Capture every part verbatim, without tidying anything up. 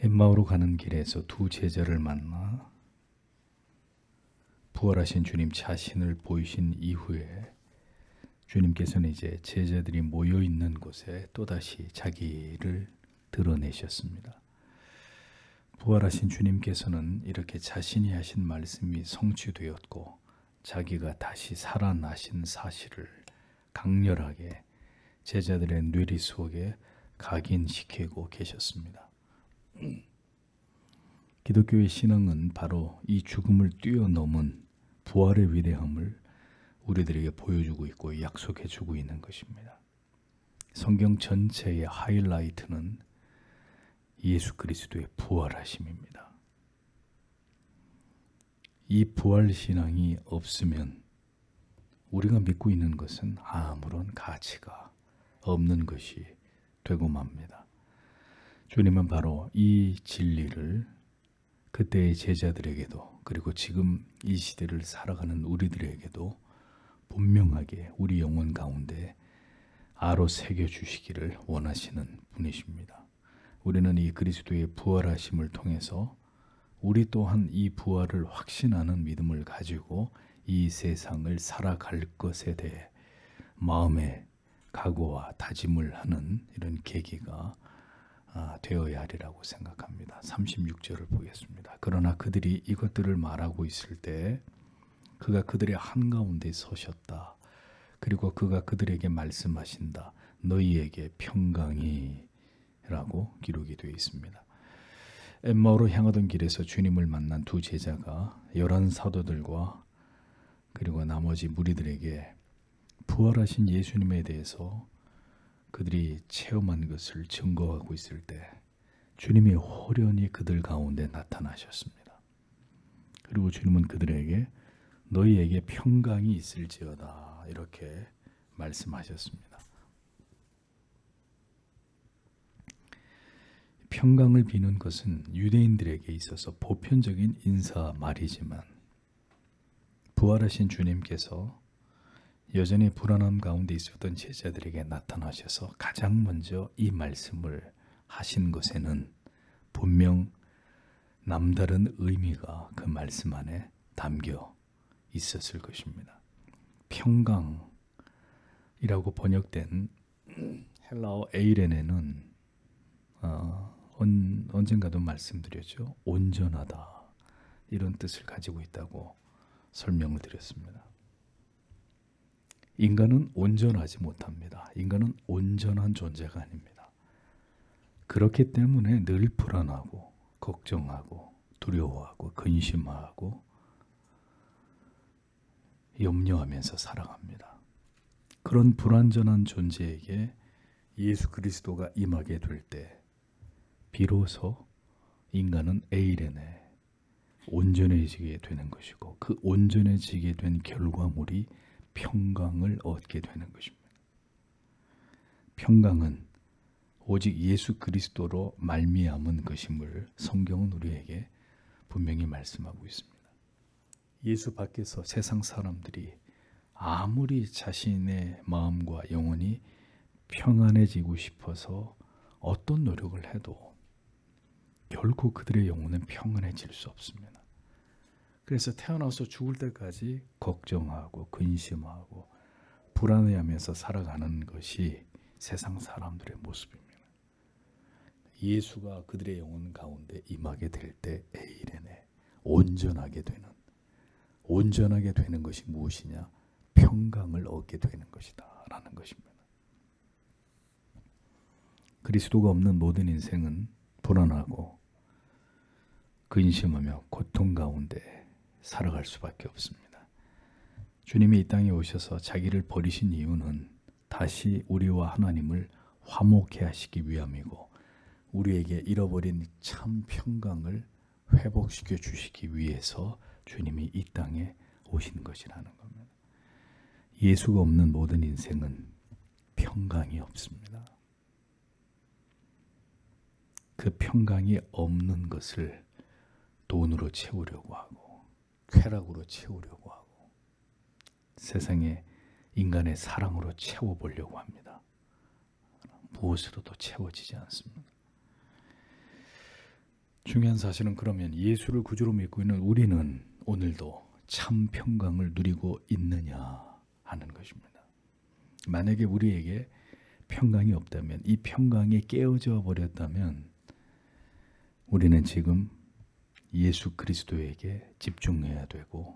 엠마오로 가는 길에서 두 제자를 만나 부활하신 주님 자신을 보이신 이후에 주님께서는 이제 제자들이 모여 있는 곳에 또다시 자기를 드러내셨습니다. 부활하신 주님께서는 이렇게 자신이 하신 말씀이 성취되었고 자기가 다시 살아나신 사실을 강렬하게 제자들의 뇌리 속에 각인시키고 계셨습니다. 기독교의 신앙은 바로 이 죽음을 뛰어넘은 부활의 위대함을 우리들에게 보여주고 있고 약속해주고 있는 것입니다. 성경 전체의 하이라이트는 예수 그리스도의 부활하심입니다. 이 부활신앙이 없으면 우리가 믿고 있는 것은 아무런 가치가 없는 것이 되고 맙니다. 주님은 바로 이 진리를 그때의 제자들에게도 그리고 지금 이 시대를 살아가는 우리들에게도 분명하게 우리 영혼 가운데 아로 새겨주시기를 원하시는 분이십니다. 우리는 이 그리스도의 부활하심을 통해서 우리 또한 이 부활을 확신하는 믿음을 가지고 이 세상을 살아갈 것에 대해 마음의 각오와 다짐을 하는 이런 계기가 되어야 하리라고 생각합니다. 삼십육 절을 보겠습니다. 그러나 그들이 이것들을 말하고 있을 때 그가 그들의 한가운데 서셨다. 그리고 그가 그들에게 말씀하신다. 너희에게 평강이 라고 기록이 되어 있습니다. 엠마오로 향하던 길에서 주님을 만난 두 제자가 열한 사도들과 그리고 나머지 무리들에게 부활하신 예수님에 대해서 그들이 체험한 것을 증거하고 있을 때 주님이 호련히 그들 가운데 나타나셨습니다. 그리고 주님은 그들에게 너희에게 평강이 있을지어다 이렇게 말씀하셨습니다. 평강을 비는 것은 유대인들에게 있어서 보편적인 인사말이지만 부활하신 주님께서 여전히 불안함 가운데 있었던 제자들에게 나타나셔서 가장 먼저 이 말씀을 하신 것에는 분명 남다른 의미가 그 말씀 안에 담겨 있었을 것입니다. 평강이라고 번역된 헬라어 에이레네는 어, 언, 언젠가도 말씀드렸죠. 온전하다 이런 뜻을 가지고 있다고 설명을 드렸습니다. 인간은 온전하지 못합니다. 인간은 온전한 존재가 아닙니다. 그렇기 때문에 늘 불안하고 걱정하고 두려워하고 근심하고 염려하면서 살아갑니다. 그런 불완전한 존재에게 예수 그리스도가 임하게 될 때 비로소 인간은 에이레네 온전해지게 되는 것이고 그 온전해지게 된 결과물이 평강을 얻게 되는 것입니다. 평강은 오직 예수 그리스도로 말미암은 것임을 성경은 우리에게 분명히 말씀하고 있습니다. 예수 밖에서 세상 사람들이 아무리 자신의 마음과 영혼이 평안해지고 싶어서 어떤 노력을 해도 결코 그들의 영혼은 평안해질 수 없습니다. 그래서 태어나서 죽을 때까지 걱정하고 근심하고 불안해하면서 살아가는 것이 세상 사람들의 모습입니다. 예수가 그들의 영혼 가운데 임하게 될 때 에이레네 온전하게 되는 온전하게 되는 것이 무엇이냐? 평강을 얻게 되는 것이다 라는 것입니다. 그리스도가 없는 모든 인생은 불안하고 근심하며 고통 가운데 살아갈 수밖에 없습니다. 주님이 이 땅에 오셔서 자기를 버리신 이유는 다시 우리와 하나님을 화목해 하시기 위함이고 우리에게 잃어버린 참 평강을 회복시켜 주시기 위해서 주님이 이 땅에 오신 것이라는 겁니다. 예수가 없는 모든 인생은 평강이 없습니다. 그 평강이 없는 것을 돈으로 채우려고 하고 쾌락으로 채우려고 하고 세상에 인간의 사랑으로 채워보려고 합니다. 무엇으로도 채워지지 않습니다. 중요한 사실은 그러면 예수를 구주로 믿고 있는 우리는 오늘도 참 평강을 누리고 있느냐 하는 것입니다. 만약에 우리에게 평강이 없다면, 이 평강이 깨어져 버렸다면 우리는 지금 예수 그리스도에게 집중해야 되고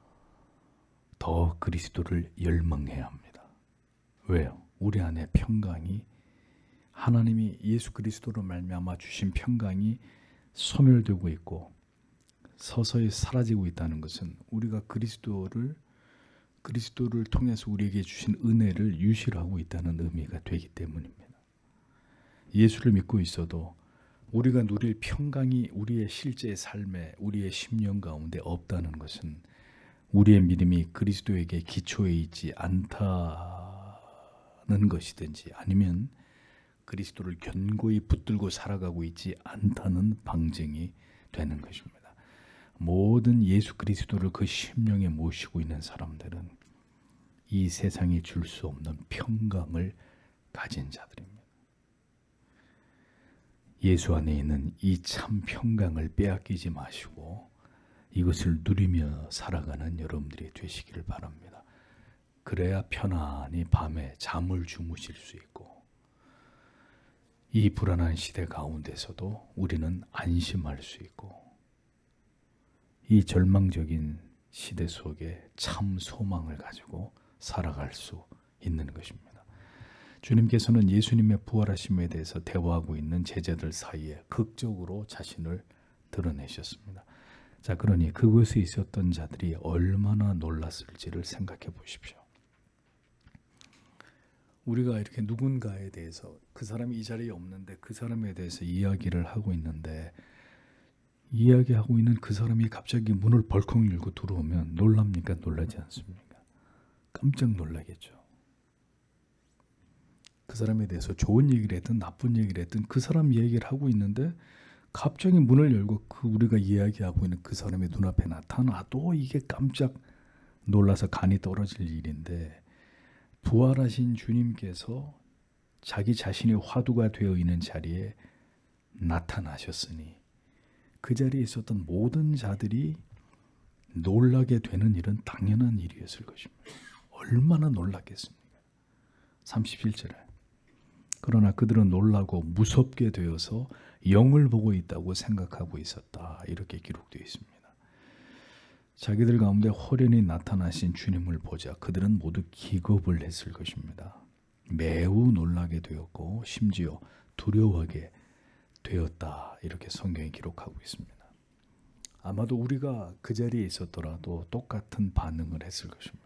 더 그리스도를 열망해야 합니다. 왜요? 우리 안에 평강이, 하나님이 예수 그리스도로 말미암아 주신 평강이 소멸되고 있고 서서히 사라지고 있다는 것은 우리가 그리스도를 그리스도를 통해서 우리에게 주신 은혜를 유실하고 있다는 의미가 되기 때문입니다. 예수를 믿고 있어도 우리가 누릴 평강이 우리의 실제 삶에, 우리의 심령 가운데 없다는 것은 우리의 믿음이 그리스도에게 기초해 있지 않다는 것이든지, 아니면 그리스도를 견고히 붙들고 살아가고 있지 않다는 방증이 되는 것입니다. 모든 예수 그리스도를 그 심령에 모시고 있는 사람들은 이 세상이 줄 수 없는 평강을 가진 자들입니다. 예수 안에 있는 이 참 평강을 빼앗기지 마시고 이것을 누리며 살아가는 여러분들이 되시기를 바랍니다. 그래야 편안히 밤에 잠을 주무실 수 있고 이 불안한 시대 가운데서도 우리는 안심할 수 있고 이 절망적인 시대 속에 참 소망을 가지고 살아갈 수 있는 것입니다. 주님께서는 예수님의 부활하심에 대해서 대화하고 있는 제자들 사이에 극적으로 자신을 드러내셨습니다. 자, 그러니 그곳에 있었던 자들이 얼마나 놀랐을지를 생각해 보십시오. 우리가 이렇게 누군가에 대해서, 그 사람이 이 자리에 없는데 그 사람에 대해서 이야기를 하고 있는데 이야기하고 있는 그 사람이 갑자기 문을 벌컥 열고 들어오면 놀랍니까? 놀라지 않습니까? 깜짝 놀라겠죠. 그 사람에 대해서 좋은 얘기를 했든 나쁜 얘기를 했든 그 사람 얘기를 하고 있는데 갑자기 문을 열고 그 우리가 이야기하고 있는 그 사람의 눈앞에 나타나도 이게 깜짝 놀라서 간이 떨어질 일인데, 부활하신 주님께서 자기 자신의 화두가 되어 있는 자리에 나타나셨으니 그 자리에 있었던 모든 자들이 놀라게 되는 일은 당연한 일이었을 것입니다. 얼마나 놀랐겠습니까? 삼십칠 절에 그러나 그들은 놀라고 무섭게 되어서 영을 보고 있다고 생각하고 있었다, 이렇게 기록되어 있습니다. 자기들 가운데 호련히 나타나신 주님을 보자 그들은 모두 기겁을 했을 것입니다. 매우 놀라게 되었고 심지어 두려워하게 되었다, 이렇게 성경이 기록하고 있습니다. 아마도 우리가 그 자리에 있었더라도 똑같은 반응을 했을 것입니다.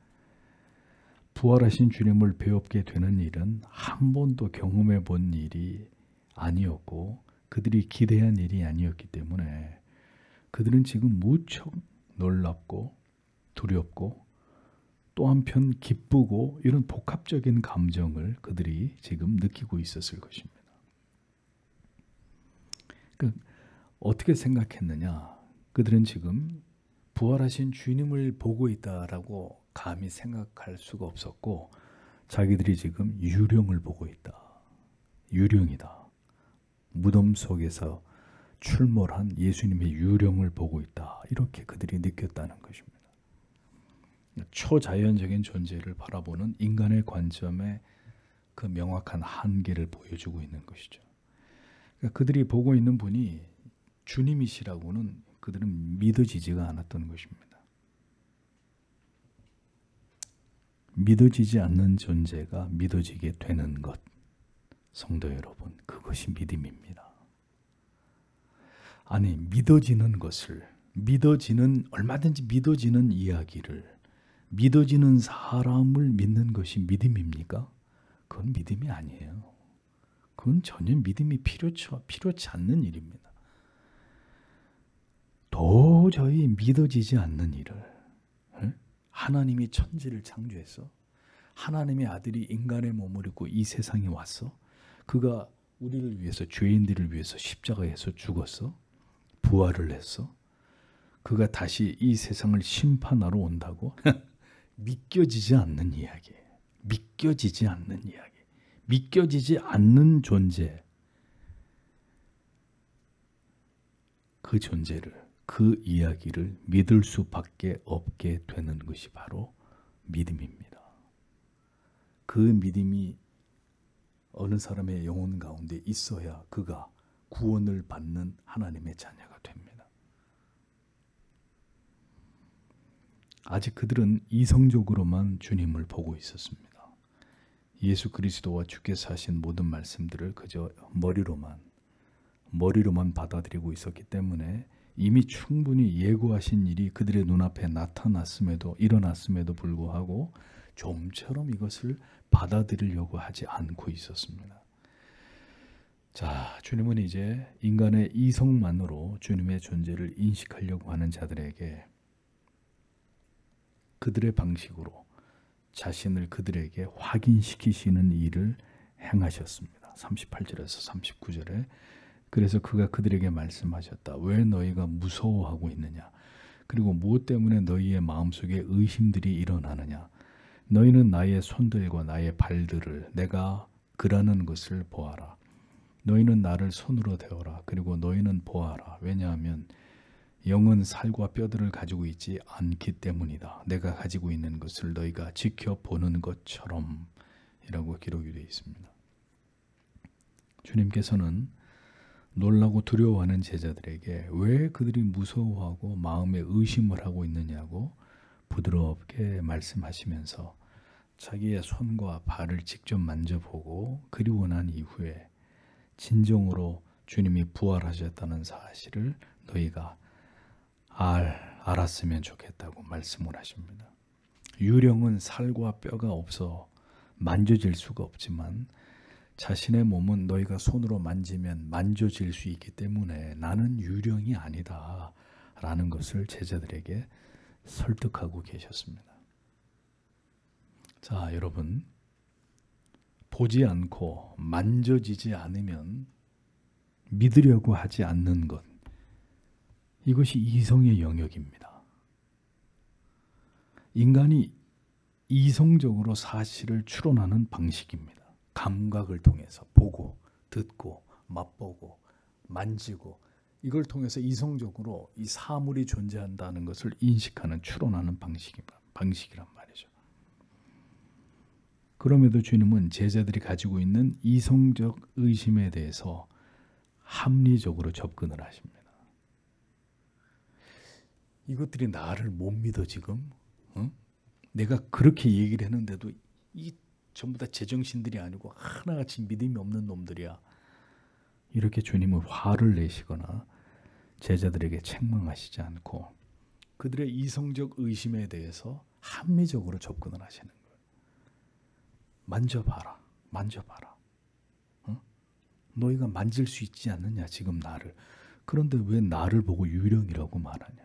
부활하신 주님을 배웁게 되는 일은 한 번도 경험해 본 일이 아니었고 그들이 기대한 일이 아니었기 때문에 그들은 지금 무척 놀랍고 두렵고 또 한편 기쁘고 이런 복합적인 감정을 그들이 지금 느끼고 있었을 것입니다. 그러니까 어떻게 생각했느냐? 그들은 지금 부활하신 주님을 보고 있다라고 감히 생각할 수가 없었고 자기들이 지금 유령을 보고 있다. 유령이다. 무덤 속에서 출몰한 예수님의 유령을 보고 있다. 이렇게 그들이 느꼈다는 것입니다. 초자연적인 존재를 바라보는 인간의 관점에 그 명확한 한계를 보여주고 있는 것이죠. 그러니까 그들이 보고 있는 분이 주님이시라고는 그들은 믿어지지가 않았던 것입니다. 믿어지지 않는 존재가 믿어지게 되는 것, 성도 여러분, 그것이 믿음입니다. 아니, 믿어지는 것을, 믿어지는, 얼마든지 믿어지는 이야기를, 믿어지는 사람을 믿는 것이 믿음입니까? 그건 믿음이 아니에요. 그건 전혀 믿음이 필요치, 필요치 않는 일입니다. 도저히 믿어지지 않는 일을, 하나님이 천지를 창조해서 하나님의 아들이 인간의 몸을 입고 이 세상에 왔어. 그가 우리를 위해서, 죄인들을 위해서 십자가에서 죽었어. 부활을 했어. 그가 다시 이 세상을 심판하러 온다고? 믿겨지지 않는 이야기. 믿겨지지 않는 이야기. 믿겨지지 않는 존재. 그 존재를, 그 이야기를 믿을 수밖에 없게 되는 것이 바로 믿음입니다. 그 믿음이 어느 사람의 영혼 가운데 있어야 그가 구원을 받는 하나님의 자녀가 됩니다. 아직 그들은 이성적으로만 주님을 보고 있었습니다. 예수 그리스도와 주께서 하신 모든 말씀들을 그저 머리로만 머리로만 받아들이고 있었기 때문에 이미 충분히 예고하신 일이 그들의 눈앞에 나타났음에도 일어났음에도 불구하고 좀처럼 이것을 받아들이려고 하지 않고 있었습니다. 자, 주님은 이제 인간의 이성만으로 주님의 존재를 인식하려고 하는 자들에게 그들의 방식으로 자신을 그들에게 확인시키시는 일을 행하셨습니다. 삼십팔 절에서 삼십구 절에 그래서 그가 그들에게 말씀하셨다. 왜 너희가 무서워하고 있느냐? 그리고 무엇 때문에 너희의 마음속에 의심들이 일어나느냐? 너희는 나의 손들과 나의 발들을 내가 그라는 것을 보아라. 너희는 나를 손으로 대어라. 그리고 너희는 보아라. 왜냐하면 영은 살과 뼈들을 가지고 있지 않기 때문이다. 내가 가지고 있는 것을 너희가 지켜보는 것처럼 이라고 기록이 되어 있습니다. 주님께서는 놀라고 두려워하는 제자들에게 왜 그들이 무서워하고 마음에 의심을 하고 있느냐고 부드럽게 말씀하시면서 자기의 손과 발을 직접 만져보고 그리고 난 이후에 진정으로 주님이 부활하셨다는 사실을 너희가 알, 알았으면 좋겠다고 말씀을 하십니다. 유령은 살과 뼈가 없어 만져질 수가 없지만 자신의 몸은 너희가 손으로 만지면 만져질 수 있기 때문에 나는 유령이 아니다 라는 것을 제자들에게 설득하고 계셨습니다. 자, 여러분, 보지 않고 만져지지 않으면 믿으려고 하지 않는 것, 이것이 이성의 영역입니다. 인간이 이성적으로 사실을 추론하는 방식입니다. 감각을 통해서 보고, 듣고, 맛보고, 만지고 이걸 통해서 이성적으로 이 사물이 존재한다는 것을 인식하는, 추론하는 방식이란, 방식이란 말이죠. 그럼에도 주님은 제자들이 가지고 있는 이성적 의심에 대해서 합리적으로 접근을 하십니다. 이것들이 나를 못 믿어 지금? 어? 내가 그렇게 얘기를 했는데도 이 전부 다 제정신들이 아니고 하나같이 믿음이 없는 놈들이야. 이렇게 주님은 화를 내시거나 제자들에게 책망하시지 않고 그들의 이성적 의심에 대해서 합리적으로 접근을 하시는 거예요. 만져봐라. 만져봐라. 어? 너희가 만질 수 있지 않느냐 지금 나를. 그런데 왜 나를 보고 유령이라고 말하냐.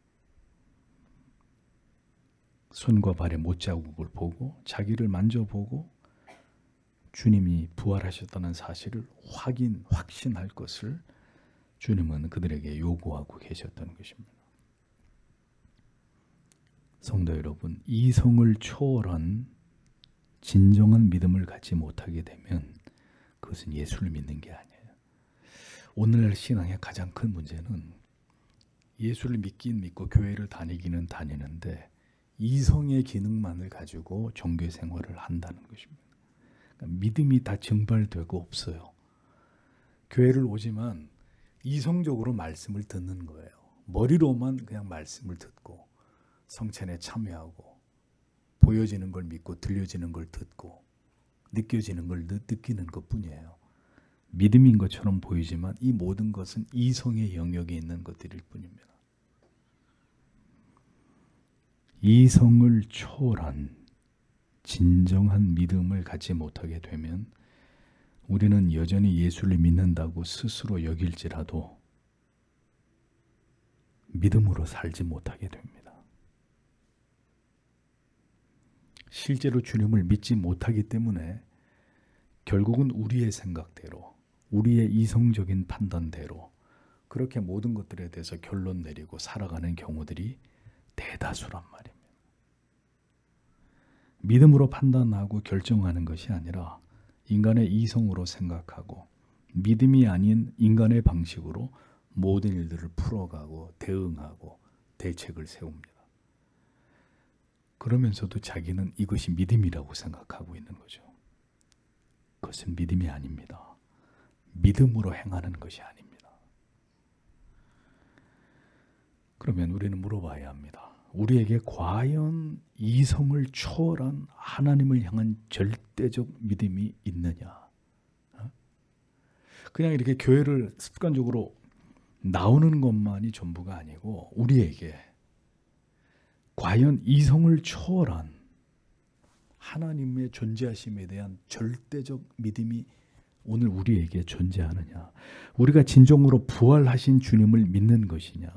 손과 발의 못자국을 보고 자기를 만져보고 주님이 부활하셨다는 사실을 확인, 확신할 것을 주님은 그들에게 요구하고 계셨던 것입니다. 성도 여러분, 이성을 초월한 진정한 믿음을 갖지 못하게 되면 그것은 예수를 믿는 게 아니에요. 오늘날 신앙의 가장 큰 문제는 예수를 믿긴 믿고 교회를 다니기는 다니는데 이성의 기능만을 가지고 종교 생활을 한다는 것입니다. 그러니까 믿음이 다 증발되고 없어요. 교회를 오지만 이성적으로 말씀을 듣는 거예요. 머리로만 그냥 말씀을 듣고 성찬에 참여하고 보여지는 걸 믿고 들려지는 걸 듣고 느껴지는 걸 느끼는 것뿐이에요. 믿음인 것처럼 보이지만 이 모든 것은 이성의 영역에 있는 것들일 뿐입니다. 이성을 초월한 진정한 믿음을 갖지 못하게 되면 우리는 여전히 예수를 믿는다고 스스로 여길지라도 믿음으로 살지 못하게 됩니다. 실제로 주님을 믿지 못하기 때문에 결국은 우리의 생각대로, 우리의 이성적인 판단대로 그렇게 모든 것들에 대해서 결론 내리고 살아가는 경우들이 대다수란 말입니다. 믿음으로 판단하고 결정하는 것이 아니라 인간의 이성으로 생각하고 믿음이 아닌 인간의 방식으로 모든 일들을 풀어가고 대응하고 대책을 세웁니다. 그러면서도 자기는 이것이 믿음이라고 생각하고 있는 거죠. 그것은 믿음이 아닙니다. 믿음으로 행하는 것이 아닙니다. 그러면 우리는 물어봐야 합니다. 우리에게 과연 이성을 초월한 하나님을 향한 절대적 믿음이 있느냐? 그냥 이렇게 교회를 습관적으로 나오는 것만이 전부가 아니고 우리에게 과연 이성을 초월한 하나님의 존재하심에 대한 절대적 믿음이 오늘 우리에게 존재하느냐? 우리가 진정으로 부활하신 주님을 믿는 것이냐?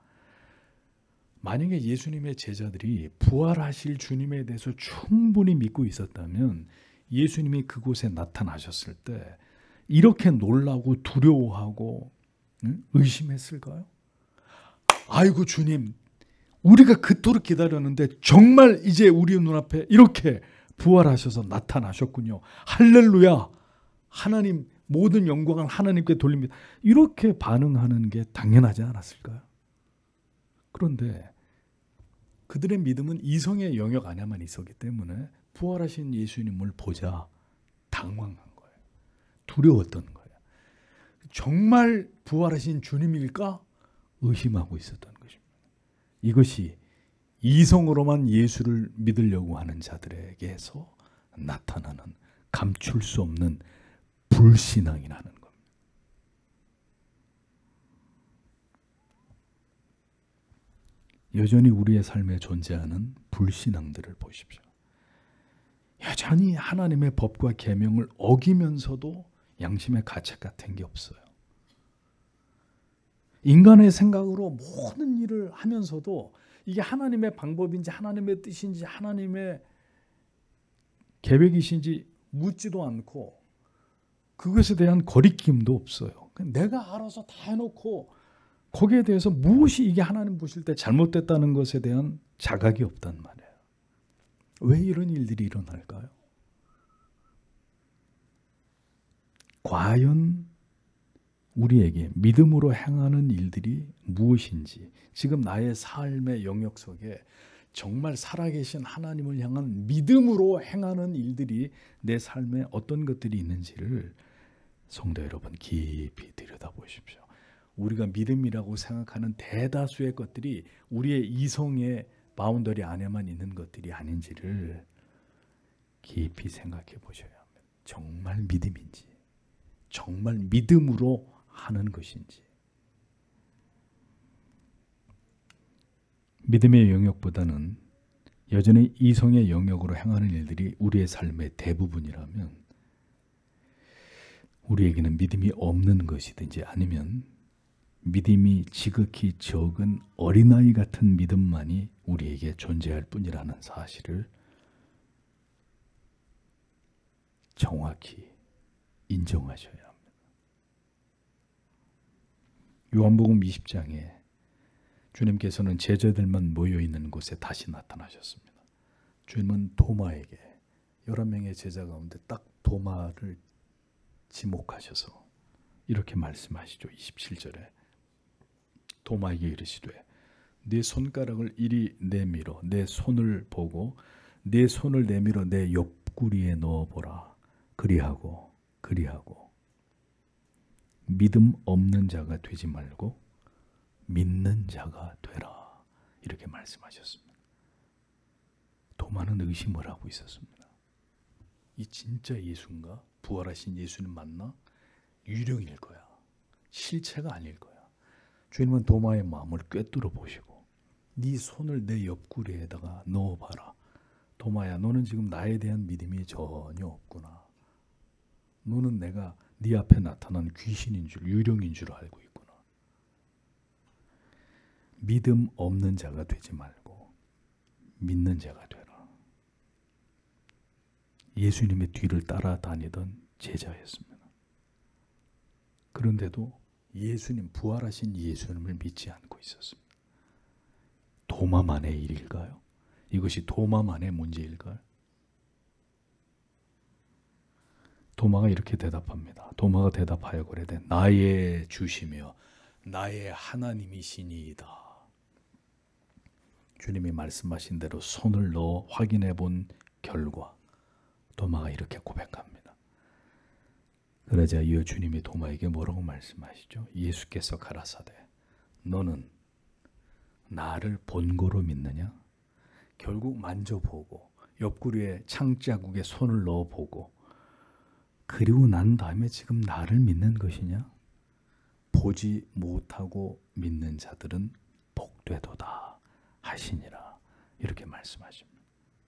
만약에 예수님의 제자들이 부활하실 주님에 대해서 충분히 믿고 있었다면 예수님이 그곳에 나타나셨을 때 이렇게 놀라고 두려워하고 응? 의심했을까요? 아이고 주님, 우리가 그토록 기다렸는데 정말 이제 우리 눈앞에 이렇게 부활하셔서 나타나셨군요. 할렐루야. 하나님, 모든 영광은 하나님께 돌립니다. 이렇게 반응하는 게 당연하지 않았을까요? 그런데 그들의 믿음은 이성의 영역 안에만 있었기 때문에 부활하신 예수님을 보자 당황한 거예요. 두려웠던 거예요. 정말 부활하신 주님일까? 의심하고 있었던 것입니다. 이것이 이성으로만 예수를 믿으려고 하는 자들에게서 나타나는 감출 수 없는 불신앙이라는 겁니다. 여전히 우리의 삶에 존재하는 불신앙들을 보십시오. 여전히 하나님의 법과 계명을 어기면서도 양심의 가책 같은 게 없어요. 인간의 생각으로 모든 일을 하면서도 이게 하나님의 방법인지 하나님의 뜻인지 하나님의 계획이신지 묻지도 않고 그것에 대한 거리낌도 없어요. 내가 알아서 다 해놓고 거기에 대해서 무엇이 이게 하나님 보실 때 잘못됐다는 것에 대한 자각이 없단 말이에요. 왜 이런 일들이 일어날까요? 과연 우리에게 믿음으로 행하는 일들이 무엇인지, 지금 나의 삶의 영역 속에 정말 살아계신 하나님을 향한 믿음으로 행하는 일들이 내 삶에 어떤 것들이 있는지를 성도 여러분 깊이 들여다보십시오. 우리가 믿음이라고 생각하는 대다수의 것들이 우리의 이성의 바운더리 안에만 있는 것들이 아닌지를 깊이 생각해 보셔야 합니다. 정말 믿음인지, 정말 믿음으로 하는 것인지. 믿음의 영역보다는 여전히 이성의 영역으로 행하는 일들이 우리의 삶의 대부분이라면 우리에게는 믿음이 없는 것이든지 아니면 믿음이 지극히 적은 어린아이 같은 믿음만이 우리에게 존재할 뿐이라는 사실을 정확히 인정하셔야 합니다. 요한복음 이십 장에 주님께서는 제자들만 모여있는 곳에 다시 나타나셨습니다. 주님은 도마에게 열한 명의 제자 가운데 딱 도마를 지목하셔서 이렇게 말씀하시죠. 이십칠 절에 도마에게 이르시되 내 손가락을 이리 내밀어 내 손을 보고 내 손을 내밀어 내 옆구리에 넣어보라. 그리하고 그리하고 믿음 없는 자가 되지 말고 믿는 자가 되라. 이렇게 말씀하셨습니다. 도마는 의심을 하고 있었습니다. 이 진짜 예수인가? 부활하신 예수님 맞나? 유령일 거야. 실체가 아닐 거야. 주님은 도마의 마음을 꿰뚫어 보시고 네 손을 내 옆구리에다가 넣어봐라. 도마야, 너는 지금 나에 대한 믿음이 전혀 없구나. 너는 내가 네 앞에 나타난 귀신인 줄, 유령인 줄 알고 있구나. 믿음 없는 자가 되지 말고 믿는 자가 되라. 예수님의 뒤를 따라다니던 제자였습니다. 그런데도 예수님, 부활하신 예수님을 믿지 않고 있었습니다. 도마만의 일일까요? 이것이 도마만의 문제일까요? 도마가 이렇게 대답합니다. 도마가 대답하여 그러되 나의 주시며 나의 하나님이시니이다. 주님이 말씀하신 대로 손을 넣어 확인해 본 결과 도마가 이렇게 고백합니다. 그러자 이어 주님이 도마에게 뭐라고 말씀하시죠? 예수께서 가라사대 너는 나를 본고로 믿느냐? 결국 만져보고 옆구리에 창자국에 손을 넣어보고 그리고 난 다음에 지금 나를 믿는 것이냐? 보지 못하고 믿는 자들은 복되도다 하시니라. 이렇게 말씀하십니다.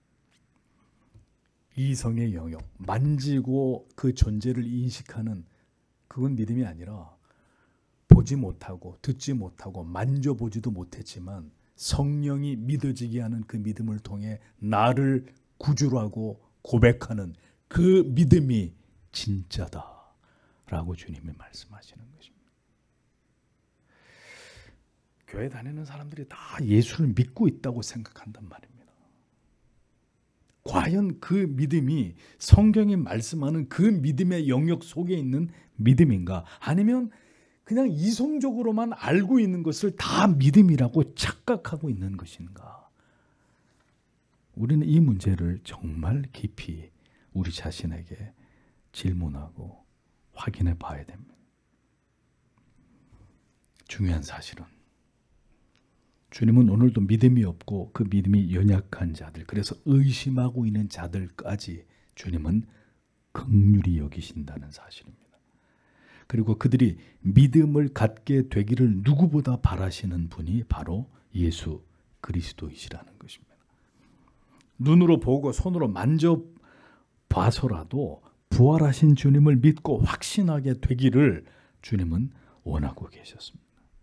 이성의 영역, 만지고 그 존재를 인식하는 그건 믿음이 아니라 보지 못하고 듣지 못하고 만져보지도 못했지만 성령이 믿어지게 하는 그 믿음을 통해 나를 구주로 하고 고백하는 그 믿음이 진짜다라고 주님이 말씀하시는 것입니다. 교회 다니는 사람들이 다 예수를 믿고 있다고 생각한단 말입니다. 과연 그 믿음이 성경이 말씀하는 그 믿음의 영역 속에 있는 믿음인가? 아니면 그냥 이성적으로만 알고 있는 것을 다 믿음이라고 착각하고 있는 것인가? 우리는 이 문제를 정말 깊이 우리 자신에게 질문하고 확인해 봐야 됩니다. 중요한 사실은 주님은 오늘도 믿음이 없고 그 믿음이 연약한 자들, 그래서 의심하고 있는 자들까지 주님은 긍휼히 여기신다는 사실입니다. 그리고 그들이 믿음을 갖게 되기를 누구보다 바라시는 분이 바로 예수 그리스도이시라는 것입니다. 눈으로 보고 손으로 만져봐서라도 부활하신 주님을 믿고 확신하게 되기를 주님은 원하고 계셨습니다.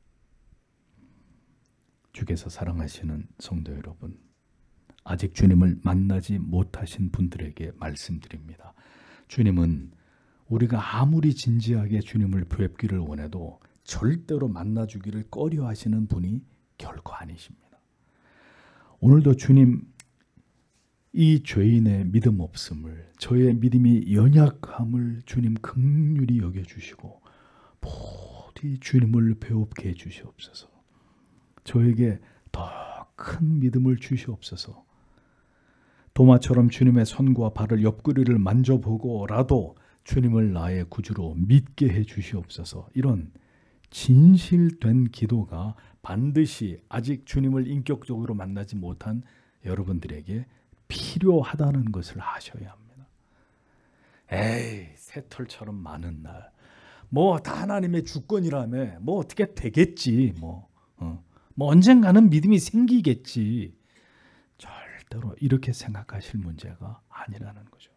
주께서 사랑하시는 성도 여러분, 아직 주님을 만나지 못하신 분들에게 말씀드립니다. 주님은 우리가 아무리 진지하게 주님을 뵙기를 원해도 절대로 만나주기를 꺼려하시는 분이 결코 아니십니다. 오늘도 주님, 이 죄인의 믿음 없음을, 저의 믿음이 연약함을 주님 긍휼히 여겨주시고 부디 주님을 배웁게 해주시옵소서. 저에게 더 큰 믿음을 주시옵소서. 도마처럼 주님의 손과 발을 옆구리를 만져보고라도 주님을 나의 구주로 믿게 해 주시옵소서. 이런 진실된 기도가 반드시 아직 주님을 인격적으로 만나지 못한 여러분들에게 필요하다는 것을 아셔야 합니다. 에이, 새털처럼 많은 날, 뭐 다 하나님의 주권이라며, 뭐 어떻게 되겠지, 뭐, 어. 뭐 언젠가는 믿음이 생기겠지. 절대로 이렇게 생각하실 문제가 아니라는 거죠.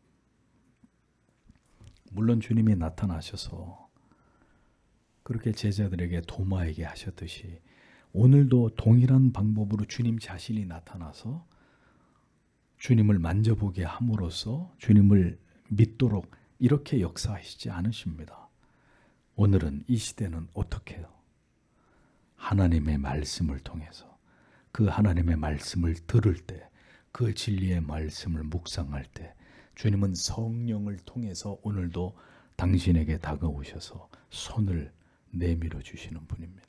물론 주님이 나타나셔서 그렇게 제자들에게 도마에게 하셨듯이 오늘도 동일한 방법으로 주님 자신이 나타나서 주님을 만져보게 함으로써 주님을 믿도록 이렇게 역사하시지 않으십니다. 오늘은, 이 시대는 어떻게 해요? 하나님의 말씀을 통해서, 그 하나님의 말씀을 들을 때, 그 진리의 말씀을 묵상할 때 주님은 성령을 통해서 오늘도 당신에게 다가오셔서 손을 내밀어 주시는 분입니다.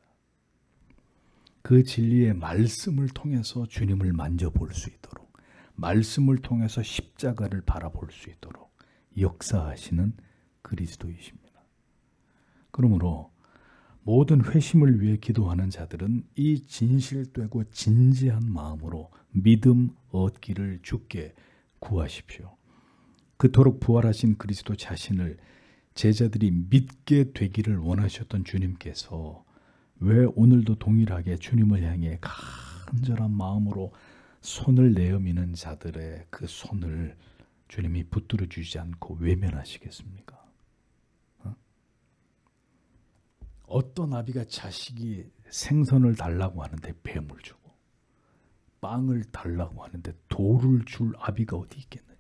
그 진리의 말씀을 통해서 주님을 만져볼 수 있도록, 말씀을 통해서 십자가를 바라볼 수 있도록 역사하시는 그리스도이십니다. 그러므로 모든 회심을 위해 기도하는 자들은 이 진실되고 진지한 마음으로 믿음 얻기를 주께 구하십시오. 그토록 부활하신 그리스도 자신을 제자들이 믿게 되기를 원하셨던 주님께서 왜 오늘도 동일하게 주님을 향해 간절한 마음으로 손을 내어 미는 자들의 그 손을 주님이 붙들어 주지 않고 외면하시겠습니까? 어떤 아비가 자식이 생선을 달라고 하는데 뱀을 주고, 빵을 달라고 하는데 돌을 줄 아비가 어디 있겠느냐?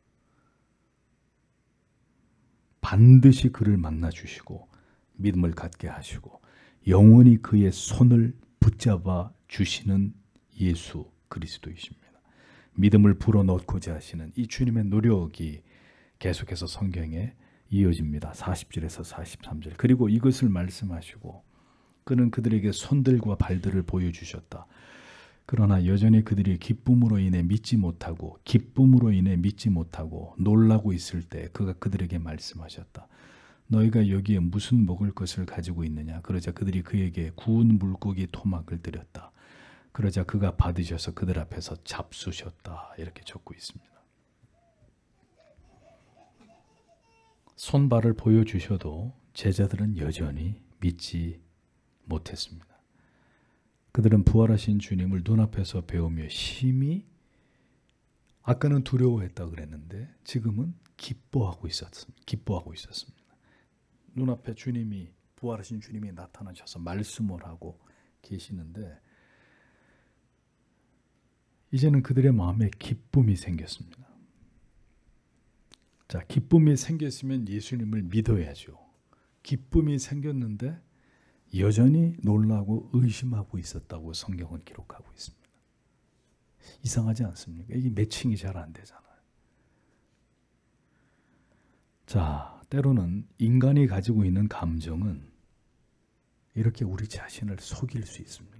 반드시 그를 만나 주시고 믿음을 갖게 하시고 영원히 그의 손을 붙잡아 주시는 예수 그리스도이십니다. 믿음을 불어넣고자 하시는 이 주님의 노력이 계속해서 성경에 이어집니다. 사십 절에서 사십삼 절. 그리고 이것을 말씀하시고 그는 그들에게 손들과 발들을 보여주셨다. 그러나 여전히 그들이 기쁨으로 인해 믿지 못하고 기쁨으로 인해 믿지 못하고 놀라고 있을 때 그가 그들에게 말씀하셨다. 너희가 여기에 무슨 먹을 것을 가지고 있느냐? 그러자 그들이 그에게 구운 물고기 토막을 드렸다. 그러자 그가 받으셔서 그들 앞에서 잡수셨다. 이렇게 적고 있습니다. 손발을 보여주셔도 제자들은 여전히 믿지 못했습니다. 그들은 부활하신 주님을 눈앞에서 배우며 심히, 아까는 두려워했다 그랬는데 지금은 기뻐하고 있었습니다. 기뻐하고 있었습니다. 눈앞에 주님이, 부활하신 주님이 나타나셔서 말씀을 하고 계시는데 이제는 그들의 마음에 기쁨이 생겼습니다. 자, 기쁨이 생겼으면 예수님을 믿어야죠. 기쁨이 생겼는데 여전히 놀라고 의심하고 있었다고 성경은 기록하고 있습니다. 이상하지 않습니까? 이게 매칭이 잘 안 되잖아요. 자, 때로는 인간이 가지고 있는 감정은 이렇게 우리 자신을 속일 수 있습니다.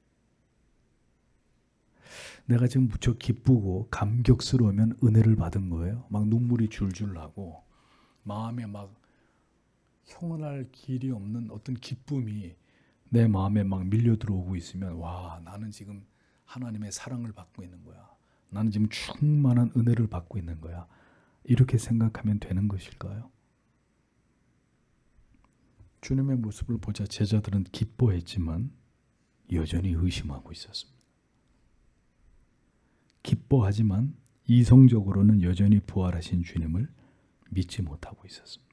내가 지금 무척 기쁘고 감격스러우면 은혜를 받은 거예요. 막 눈물이 줄줄 나고 마음에 막 형언할 길이 없는 어떤 기쁨이 내 마음에 막 밀려 들어오고 있으면 와, 나는 지금 하나님의 사랑을 받고 있는 거야. 나는 지금 충만한 은혜를 받고 있는 거야. 이렇게 생각하면 되는 것일까요? 주님의 모습을 보자 제자들은 기뻐했지만 여전히 의심하고 있었습니다. 기뻐하지만 이성적으로는 여전히 부활하신 주님을 믿지 못하고 있었습니다.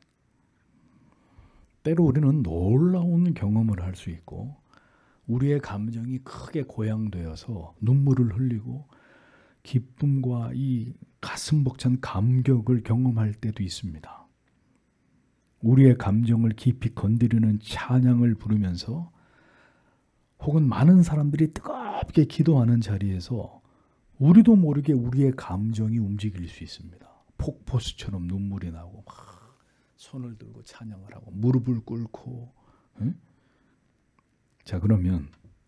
때로 우리는 놀라운 경험을 할 수 있고 우리의 감정이 크게 고양되어서 눈물을 흘리고 기쁨과 이 가슴 벅찬 감격을 경험할 때도 있습니다. 우리의 감정을 깊이 건드리는 찬양을 부르면서 혹은 많은 사람들이 뜨겁게 기도하는 자리에서 우리도 모르게 우리의 감정이 움직일 수 있습니다. 폭포수처럼 눈물이 나고 막 손을 들고 찬양을 하고 무릎을 꿇고. 응? 자, 그러면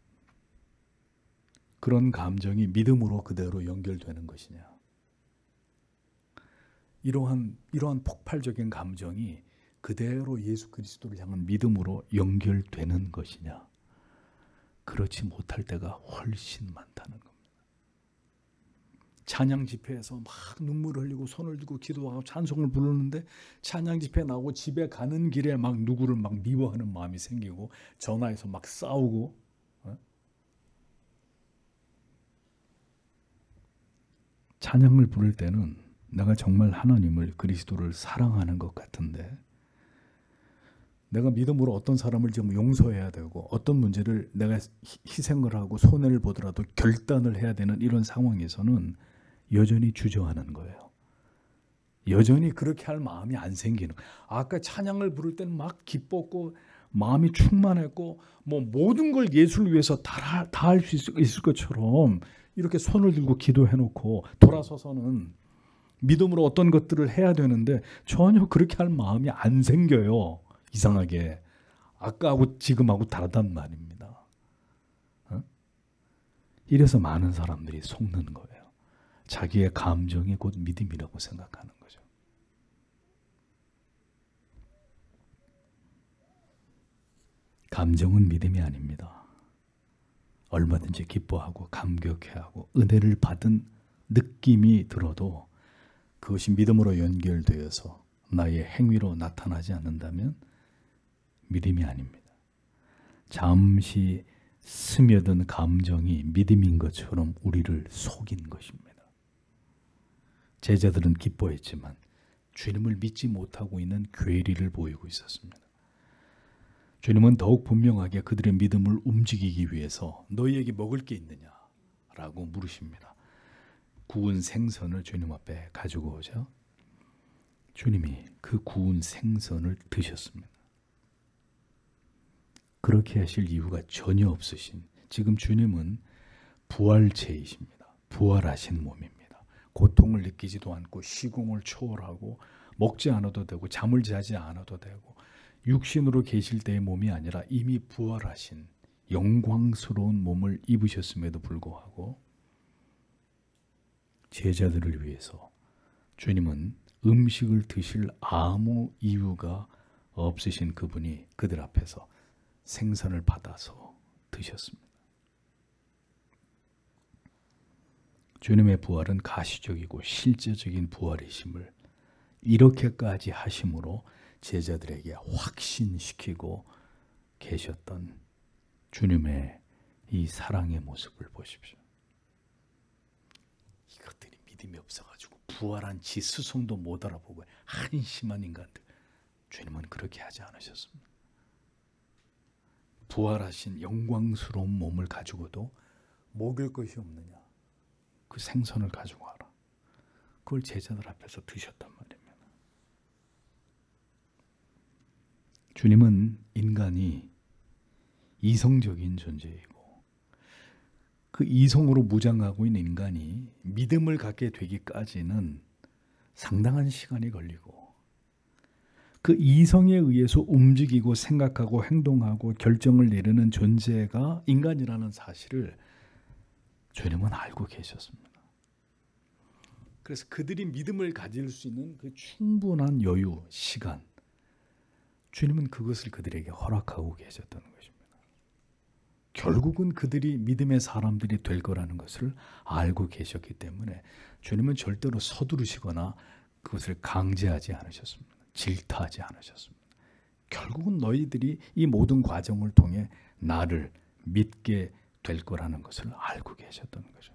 그런 감정이 믿음으로 그대로 연결되는 것이냐? 이러한 이러한 폭발적인 감정이 그대로 예수 그리스도를 향한 믿음으로 연결되는 것이냐? 그렇지 못할 때가 훨씬 많다는 겁니다. 찬양 집회에서 막 눈물을 흘리고 손을 들고 기도하고 찬송을 부르는데 찬양 집회 나오고 집에 가는 길에 막 누구를 막 미워하는 마음이 생기고 전화해서 막 싸우고. 어? 찬양을 부를 때는 내가 정말 하나님을, 그리스도를 사랑하는 것 같은데 내가 믿음으로 어떤 사람을 지금 용서해야 되고 어떤 문제를 내가 희생을 하고 손해를 보더라도 결단을 해야 되는 이런 상황에서는 여전히 주저하는 거예요. 여전히 그렇게 할 마음이 안 생기는 거예요. 아까 찬양을 부를 때는 막 기뻤고 마음이 충만했고 뭐 모든 걸 예수를 위해서 다 할 수 있을 것처럼 이렇게 손을 들고 기도해놓고 돌아서서는 믿음으로 어떤 것들을 해야 되는데 전혀 그렇게 할 마음이 안 생겨요. 이상하게 아까하고 지금하고 다르단 말입니다. 어? 이래서 많은 사람들이 속는 거예요. 자기의 감정이 곧 믿음이라고 생각하는 거죠. 감정은 믿음이 아닙니다. 얼마든지 기뻐하고 감격해하고 은혜를 받은 느낌이 들어도 그것이 믿음으로 연결되어서 나의 행위로 나타나지 않는다면 믿음이 아닙니다. 잠시 스며든 감정이 믿음인 것처럼 우리를 속인 것입니다. 제자들은 기뻐했지만 주님을 믿지 못하고 있는 괴리를 보이고 있었습니다. 주님은 더욱 분명하게 그들의 믿음을 움직이기 위해서 너희에게 먹을 게 있느냐? 라고 물으십니다. 구운 생선을 주님 앞에 가지고 오죠. 주님이 그 구운 생선을 드셨습니다. 그렇게 하실 이유가 전혀 없으신, 지금 주님은 부활체이십니다. 부활하신 몸입니다. 고통을 느끼지도 않고 시공을 초월하고 먹지 않아도 되고 잠을 자지 않아도 되고 육신으로 계실 때의 몸이 아니라 이미 부활하신 영광스러운 몸을 입으셨음에도 불구하고 제자들을 위해서 주님은 음식을 드실 아무 이유가 없으신 그분이 그들 앞에서 생선을 받아서 드셨습니다. 주님의 부활은 가시적이고 실제적인 부활이심을 이렇게까지 하심으로 제자들에게 확신시키고 계셨던 주님의 이 사랑의 모습을 보십시오. 이것들이 믿음이 없어가지고 부활한 지 스승도 못 알아보고 한심한 인간들, 주님은 그렇게 하지 않으셨습니다. 부활하신 영광스러운 몸을 가지고도 먹을 것이 없느냐, 그 생선을 가지고 와라. 그걸 제자들 앞에서 드셨단 말입니다. 주님은 인간이 이성적인 존재이고 그 이성으로 무장하고 있는 인간이 믿음을 갖게 되기까지는 상당한 시간이 걸리고 그 이성에 의해서 움직이고 생각하고 행동하고 결정을 내리는 존재가 인간이라는 사실을 주님은 알고 계셨습니다. 그래서 그들이 믿음을 가질 수 있는 그 충분한 여유, 시간, 주님은 그것을 그들에게 허락하고 계셨던 것입니다. 결국은 그들이 믿음의 사람들이 될 거라는 것을 알고 계셨기 때문에 주님은 절대로 서두르시거나 그것을 강제하지 않으셨습니다. 질타하지 않으셨습니다. 결국은 너희들이 이 모든 과정을 통해 나를 믿게 될 거라는 것을 알고 계셨던 거죠.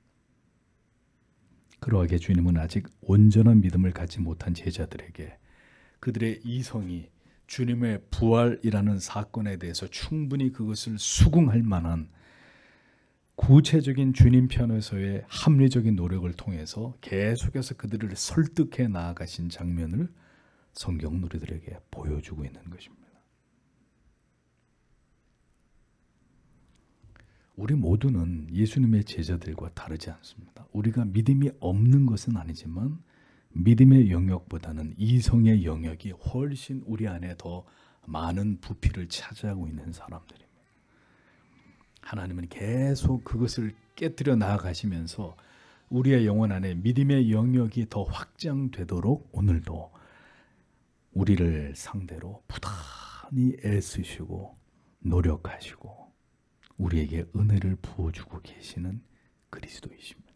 그러하게 주님은 아직 온전한 믿음을 갖지 못한 제자들에게 그들의 이성이 주님의 부활이라는 사건에 대해서 충분히 그것을 수긍할 만한 구체적인 주님 편에서의 합리적인 노력을 통해서 계속해서 그들을 설득해 나아가신 장면을 성경은 우리들에게 보여주고 있는 것입니다. 우리 모두는 예수님의 제자들과 다르지 않습니다. 우리가 믿음이 없는 것은 아니지만 믿음의 영역보다는 이성의 영역이 훨씬 우리 안에 더 많은 부피를 차지하고 있는 사람들입니다. 하나님은 계속 그것을 깨뜨려 나아가시면서 우리의 영혼 안에 믿음의 영역이 더 확장되도록 오늘도 우리를 상대로 부단히 애쓰시고 노력하시고 우리에게 은혜를 부어주고 계시는 그리스도이십니다.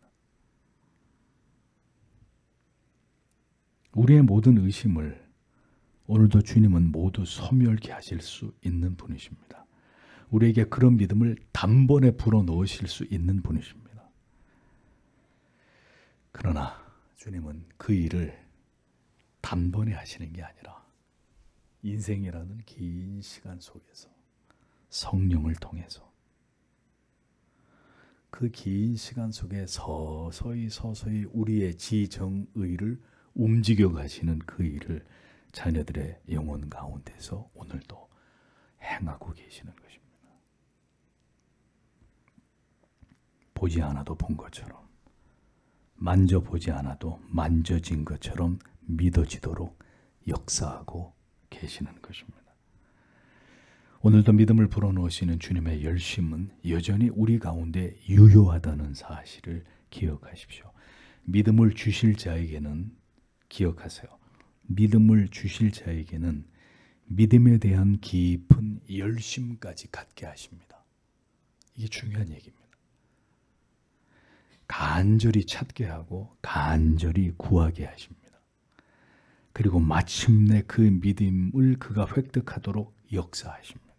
우리의 모든 의심을 오늘도 주님은 모두 소멸케 하실 수 있는 분이십니다. 우리에게 그런 믿음을 단번에 불어넣으실 수 있는 분이십니다. 그러나 주님은 그 일을 단번에 하시는 게 아니라 인생이라는 긴 시간 속에서 성령을 통해서 그 긴 시간 속에 서서히 서서히 우리의 지정의를 움직여 가시는 그 일을 자녀들의 영혼 가운데서 오늘도 행하고 계시는 것입니다. 보지 않아도 본 것처럼, 만져보지 않아도 만져진 것처럼 믿어지도록 역사하고 계시는 것입니다. 오늘도 믿음을 불어넣으시는 주님의 열심은 여전히 우리 가운데 유효하다는 사실을 기억하십시오. 믿음을 주실 자에게는 기억하세요. 믿음을 주실 자에게는 믿음에 대한 깊은 열심까지 갖게 하십니다. 이게 중요한 얘기입니다. 간절히 찾게 하고 간절히 구하게 하십니다. 그리고 마침내 그 믿음을 그가 획득하도록 역사하십니다.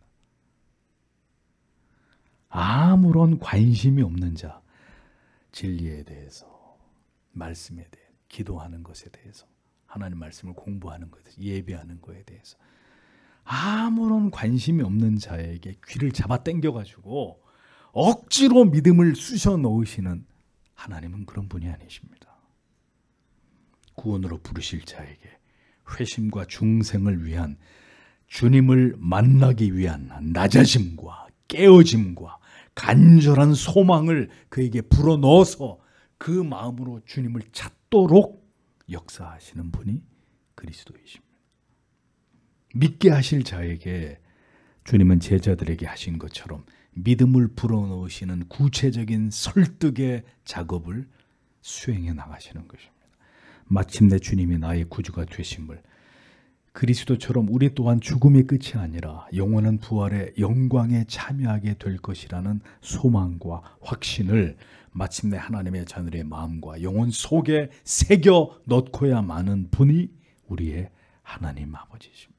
아무런 관심이 없는 자, 진리에 대해서, 말씀에 대해, 기도하는 것에 대해서, 하나님 말씀을 공부하는 것에 대해서, 예배하는 것에 대해서 아무런 관심이 없는 자에게 귀를 잡아 당겨가지고 억지로 믿음을 쑤셔 넣으시는 하나님은 그런 분이 아니십니다. 구원으로 부르실 자에게 회심과 중생을 위한, 주님을 만나기 위한 낮아짐과 깨어짐과 간절한 소망을 그에게 불어넣어서 그 마음으로 주님을 찾도록 역사하시는 분이 그리스도이십니다. 믿게 하실 자에게 주님은 제자들에게 하신 것처럼 믿음을 불어넣으시는 구체적인 설득의 작업을 수행해 나가시는 것입니다. 마침내 주님이 나의 구주가 되심을, 그리스도처럼 우리 또한 죽음의 끝이 아니라 영원한 부활의 영광에 참여하게 될 것이라는 소망과 확신을 마침내 하나님의 자녀의 마음과 영혼 속에 새겨 넣고야 마는 분이 우리의 하나님 아버지십니다.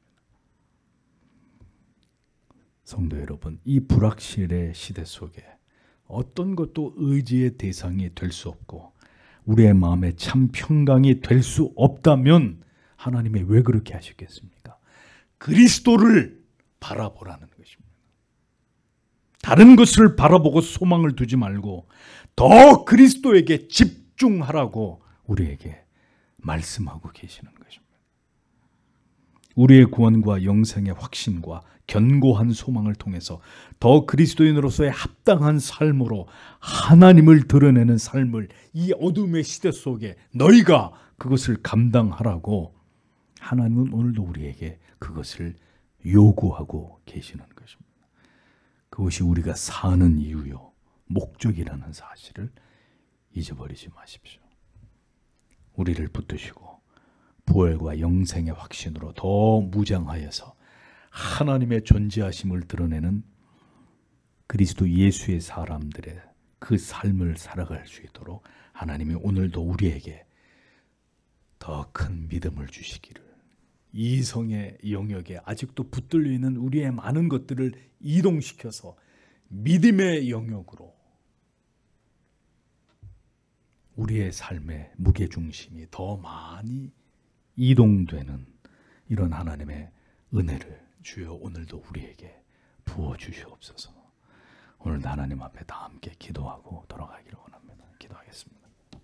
성도 여러분, 이 불확실의 시대 속에 어떤 것도 의지의 대상이 될 수 없고 우리의 마음에 참 평강이 될 수 없다면 하나님이 왜 그렇게 하시겠습니까? 그리스도를 바라보라는 것입니다. 다른 것을 바라보고 소망을 두지 말고 더 그리스도에게 집중하라고 우리에게 말씀하고 계시는 것입니다. 우리의 구원과 영생의 확신과 견고한 소망을 통해서 더 그리스도인으로서의 합당한 삶으로 하나님을 드러내는 삶을 이 어둠의 시대 속에 너희가 그것을 감당하라고 하나님은 오늘도 우리에게 그것을 요구하고 계시는 것입니다. 그것이 우리가 사는 이유요, 목적이라는 사실을 잊어버리지 마십시오. 우리를 붙드시고 부활과 영생의 확신으로 더 무장하여서 하나님의 존재하심을 드러내는 그리스도 예수의 사람들의 그 삶을 살아갈 수 있도록 하나님이 오늘도 우리에게 더 큰 믿음을 주시기를, 이성의 영역에 아직도 붙들려 있는 우리의 많은 것들을 이동시켜서 믿음의 영역으로 우리의 삶의 무게중심이 더 많이 이동되는 이런 하나님의 은혜를 주여 오늘도 우리에게 부어주시옵소서. 오늘도 하나님 앞에 다 함께 기도하고 돌아가길